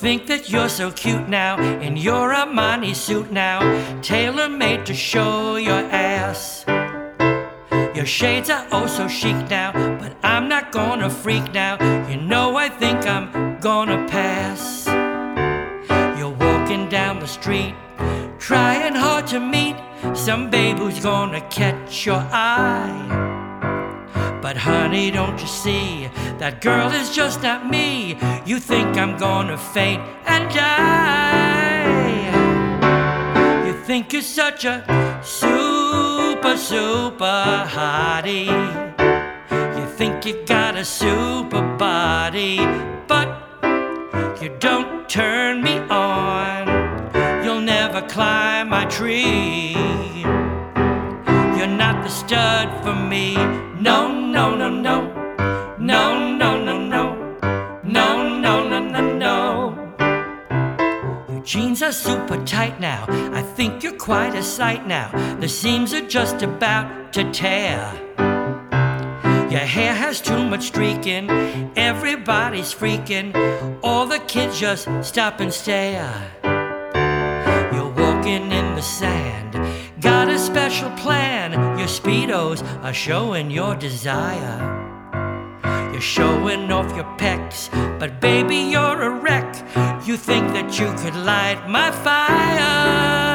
think that you're so cute now in your Armani suit now, tailor-made to show your ass. Your shades are oh so chic now, but I'm not gonna freak now. You know I think I'm gonna pass. You're walking down the street, trying hard to meet some babe who's gonna catch your eye. But honey, don't you see, that girl is just not me. You think I'm gonna faint and die. You think you're such a super, super hottie. You think you got a super body, but you don't turn me on. You'll never climb my tree. You're not the stud for me. No, no, no, no. No, no, no, no. No, no, no, no, no. Your jeans are super tight now. I think you're quite a sight now. The seams are just about to tear. Your hair has too much streaking. Everybody's freaking. All the kids just stop and stare. You're walking in the sand, got a special plan. Your Speedos are showing your desire. You're showing off your pecs, but baby, you're a wreck. You think that you could light my fire.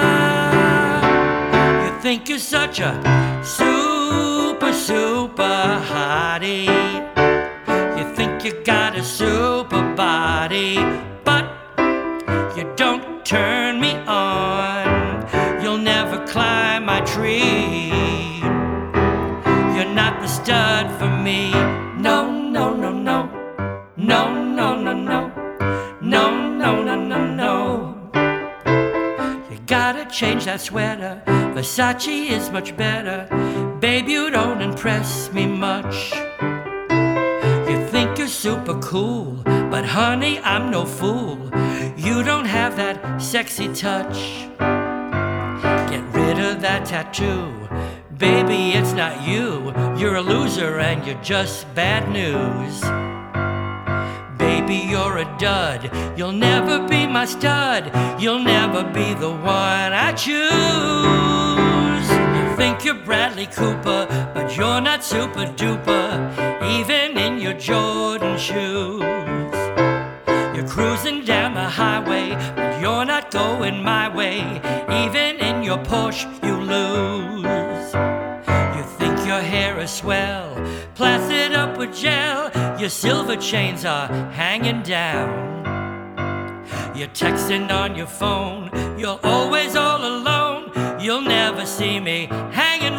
You think you're such a super, super hottie. You think you got a super body, but you don't turn me on. You'll never climb my tree. You're not the stud for me. No, no, no, no. No, no, no, no. No, no, no, no, no. You gotta change that sweater. Versace is much better. Babe, you don't impress me much. You think you're super cool, but honey, I'm no fool. You don't have that sexy touch. Get rid of that tattoo. Baby, it's not you. You're a loser and you're just bad news. Baby, you're a dud. You'll never be my stud. You'll never be the one I choose. You think you're Bradley Cooper, but you're not super duper, even in your Jordan shoes. You're cruising down the highway, but you're not going my way. Even in your Porsche, you lose. You think your hair is swell, plastered up with gel. Your silver chains are hanging down. You're texting on your phone, you're always all alone. You'll never see me hanging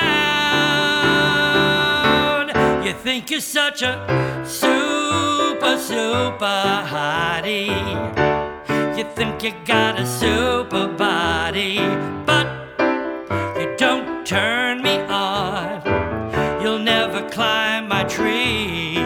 round. You think you're such a super, super hottie. You think you got a super body, but you don't turn me on. You'll never climb my tree.